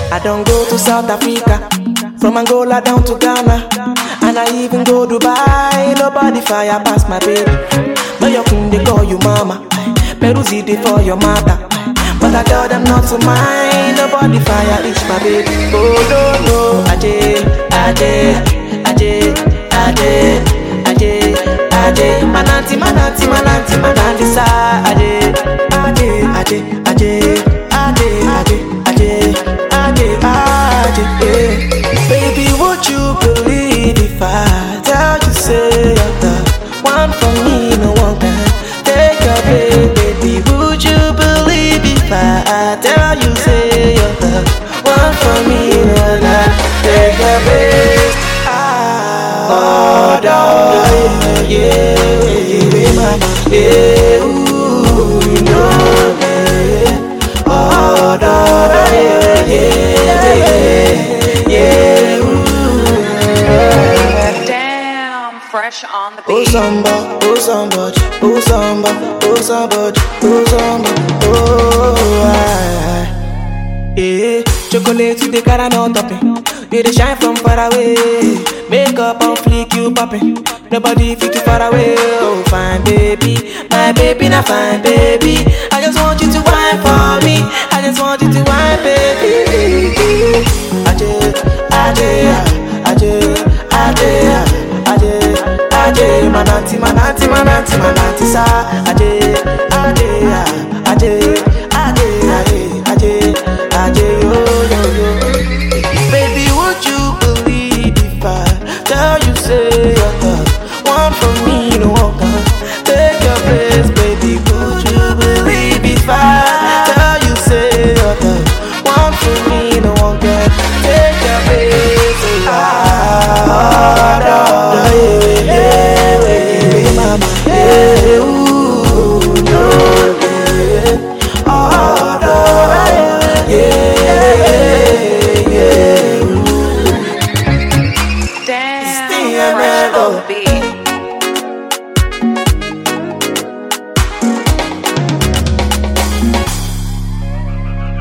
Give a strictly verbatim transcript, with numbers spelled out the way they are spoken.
I don't go to South Africa, from Angola down to Ghana, and I even go Dubai. Nobody fire past my baby. No, your queen they call you mama, Peruzzi they for your mother, but I tell them not to mind. Nobody fire reach my baby. Oh no no, Aje, Aje, Aje, Aje, Aje, Aje, Mananti, Mananti, Mananti, Mananti, sa Aje, Aje, Aje, Aje, Aje, Aje, Aje, Aje, Aje, eh. Baby, would you believe if I tell you say you're the one for me, no one can take your place, baby? Would you believe if I tell you say you're the one for me, no one can take your place? Ah, oh, no, yeah, yeah, yeah, ooh, you know, yeah. Oh, no, yeah, yeah, yeah, ooh. Damn, fresh on the Oh beat. somebody, oh somebody, oh somebody, oh somebody, oh somebody, oh I, yeah. Chocolate with the caramel topping, you dey shine from far away. Makeup on fleek, you popping. Nobody fit too far away. Oh fine baby, my baby not fine baby. I just want you to wine for me. I just want you to wine, baby. Aje, aje, aje, aje, aje, aje, mananti, mananti, mananti, mananti, sa, aje.